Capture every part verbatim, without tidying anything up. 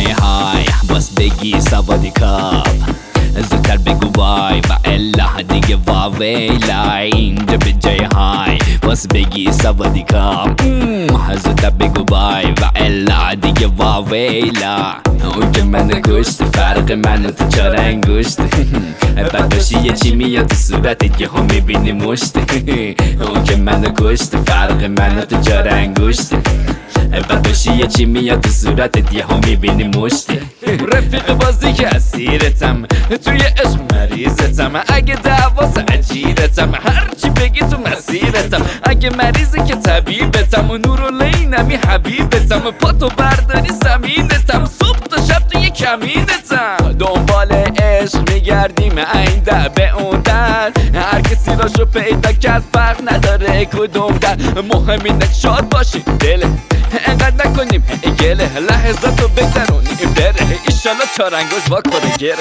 جای های باز بگی سوادی کاپ زودتر بگو وای و الا دیگه واویلای اینجا به جای های باز بگی سوادی کاپ زودتر بگو وای و الا دیگه واویلا اون که من کشت فرق من و تو چار انگشت بعد باشی یه چی میاد تو صورتت که هم میبینی مشت اون که من کشت فرق من و تو چار انگشت بعد باشی یه چی میاد تو صورتت یه هم میبینی مشت رفیق بازی که اسیرتم توی عشق مریضتم اگه دعواس عجیرتم هرچی بگی تو مسیرتم اگه مریضی که طبیبتم و نورالعینمی حبیبتم پاتو برداری زمینتم صبح تا شب توی کمینتم دنبال عشق میگردیم این در به اون در هر کسی راشو پیدا کرد فرق نداره کدوم در مهم اینه شاد باشی دله انقدر نکنیم گله لحظاتو بگذرونیم بره ایشالا چارنگوش وا کنه گره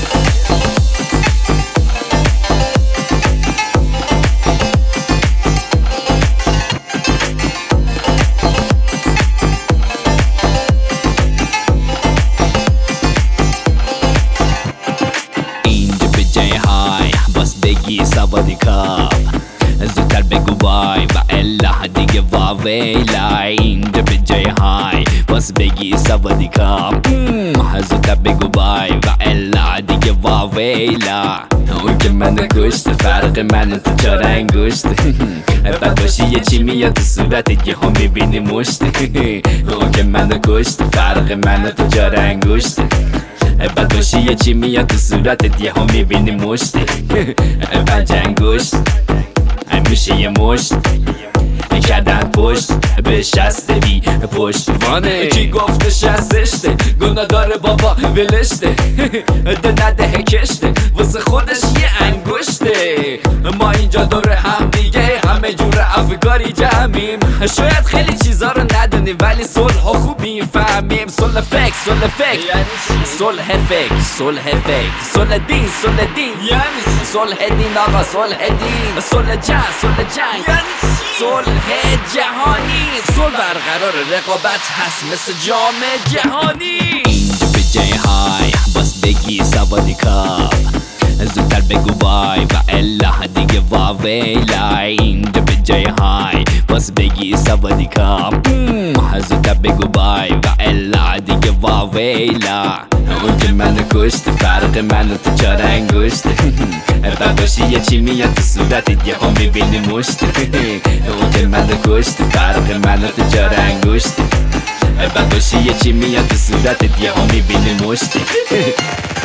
اینجا به جای های باز بگی سوادی کاپ زودتر بگو وای و الا دیگه واویلای اینجا به جای های باز بگی سوادی کاپ زودتر بگو وای و الا دیگه واویلا اون که من کشت فرق من تو چار انگشت بعد باشی یه چی میاد تو صورتت یه هم میبینی مشت اون که من کشت فرق من تو چار انگشت بعد باشی یه چی میاد تو صورتت یه هم میبینی مشت پنج انگشت میشه یه مشت کردن پشت به شسته بی پشتوانه کی گفته شستشته گناه داره بابا ولشته ده نده کشته واسه خودش یه انگشته ما اینجا دور هم دیگه همه جور افکاری جمعیم شاید خیلی چیزا رو ندونیم ولی صلح ها خوب میفهمیم صلح فکر صلح فکر صلح فکر صلح فکر صلح دین صلح دین یعنی صلح دین آقا صلح دین صلح جنگ صلح جنگ صلح جهانی صلح برقرار رقابت هست مثل جام جهانی اینجا به جای های باز بگی سوادی کاپ زودتر بگو وای و الا دیگه واویلای اینجا به جای های باز بگی سوادی کاپ زودتر بگو وای و الا دیگه واویلا اون که من کشت فرق من و تو چار انگشت بعد باشی یه چی میاد تو صورتت یه هم میبینی مشت اون که من کشت فرق من و تو چار انگشت بعد باشی یه چی میاد تو صورتت یه هم میبینی مشت